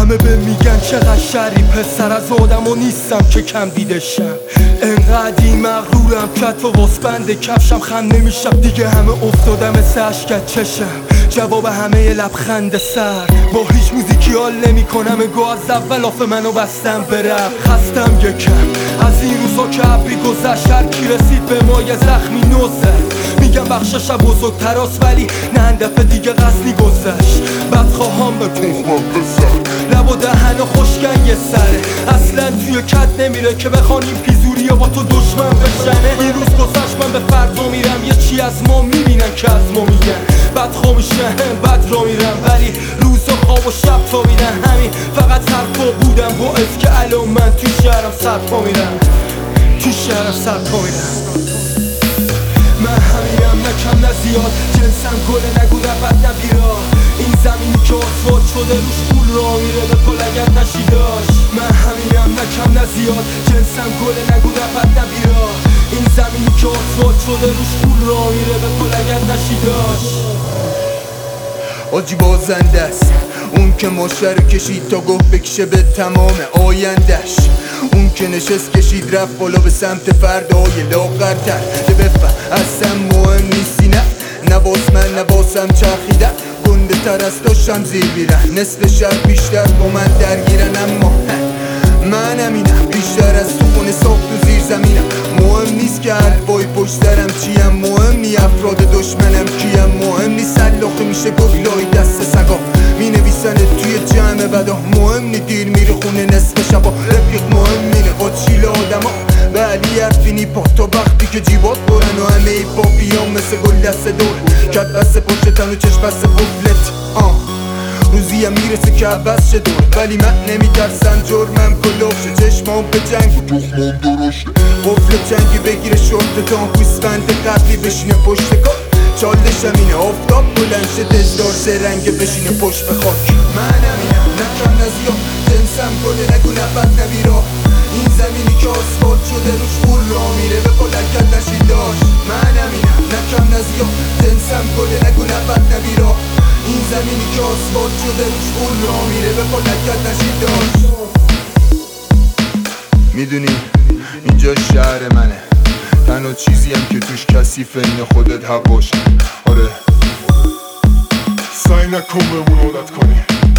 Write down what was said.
همه به میگن چقدر شری، پسر از آدمو نیستم که کم دیدشم. انقدی مغرورم کت و واسبند کفشم خم نمیشم دیگه، همه افتادم مثل اشکت چشم. جواب همه لبخند سر، با هیچ موزیکی حال نمی کنم، انگار از اول آف منو بستم برم. خستم یکم از این روزا که عبری گذشت، هر کی رسید به ما یه زخمی نوزد. میگم بخشش بزرگتراست ولی نه این دفعه دیگه قصدی گذشت. بدخواهام به تخمم بزن، لب و دهن خوشگن یه سره، اصلا توی کت نمیره که بخوان این پیزوری با تو دشمن بشنه. این روز گذشت من به فردا میرم، یه چی از ما میبینن که از ما میگن. بدخواه میشن بد را میرم ولی روز و خواب و شب تا میرن. همین فقط حرفا بودم باعث که الان من تو شهرم سرپا میرم، تو شهرم سرپا میرم. من همینم نه کم نه زیاد، جنسم گله نگو رفت نه بیرا. این زمینی که آسفالت شده روش پول را میره به پل اگر نشی داشت. من همینم نه کم نه زیاد، جنسم گله نگو رفت نه بیرا. این زمینی که آسفالت شده روش پول را میره به پل اگر نشی داشت. آجی بازنده است اون که ماشه رو کشید تا گفت بکشه به تمام آیندش. اون که نشست کشید رفت بالا به سمت فردای لاغرتر. که بفهم اصلا مهم نیستی نه نباس من نباسم چرخیدم، گنده تر از داشتم زیر بیرن. نصف شب بیشتر با من درگیرن، اما من همینم بیشتر از تو خونه ساخت و زیر زمینم. مهم نیست که حرفای پشت سرم چیم، مهم نی افراد دشمنم کیم، مهم نی سلاخه میشه گفت لای دست سگا می نویسن توی جمع بدا. مهم نی دیر میره خونه نصف شبا، رفیق مهم نی قاچیل آدما ولی حرفینی پا تا وقتی که جیبات برن و همه ای پاپیام مثل گل دست دور کت بسته پشتن و چشم بسته قفلت. روزی هم میرسه که عوض شه دور، ولی من نمیترسم جرمم کلاف شه. چشمام به جنگ و تخمام درشته، قفل جنگی بگیره شورت تا پوسفند قبلی بشینه پشت کار. چالشم اینه آفتاب بلند شه دشدار زرنگه بشینه پشت به خاک. من همینم نکم نزیاد، جنسم گله نگو نبد نبیرا. این زمینی که آسفالت شده روش پول را میره به پلکت نشی داشت. من همینم نکم نزیاد، جنسم گله نگو نبد نبیرا. این زمینی که آسفالت شده روش پول را میره به پلکت نشی داشت. میدونی اینجا شهر منه، تنها چیزی هم که توش کثیفه اینه خودت حق باشه. آره سعی نکن بهمون عادت کنی.